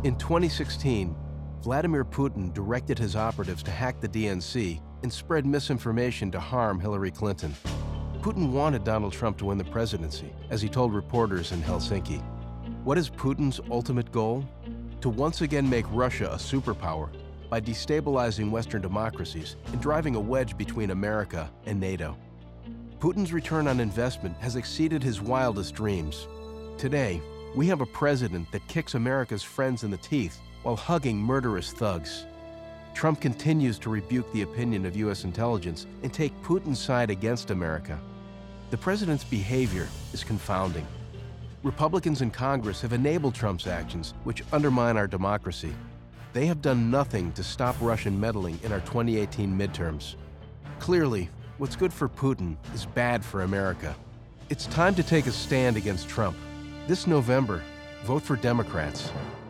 In 2016, Vladimir Putin directed his operatives to hack the DNC and spread misinformation to harm Hillary Clinton. Putin wanted Donald Trump to win the presidency, as he told reporters in Helsinki. What is Putin's ultimate goal? To once again make Russia a superpower by destabilizing Western democracies and driving a wedge between America and NATO. Putin's return on investment has exceeded his wildest dreams. Today, we have a president that kicks America's friends in the teeth while hugging murderous thugs. Trump continues to rebuke the opinion of U.S. intelligence and take Putin's side against America. The president's behavior is confounding. Republicans in Congress have enabled Trump's actions, which undermine our democracy. They have done nothing to stop Russian meddling in our 2018 midterms. Clearly, what's good for Putin is bad for America. It's time to take a stand against Trump. This November, vote for Democrats.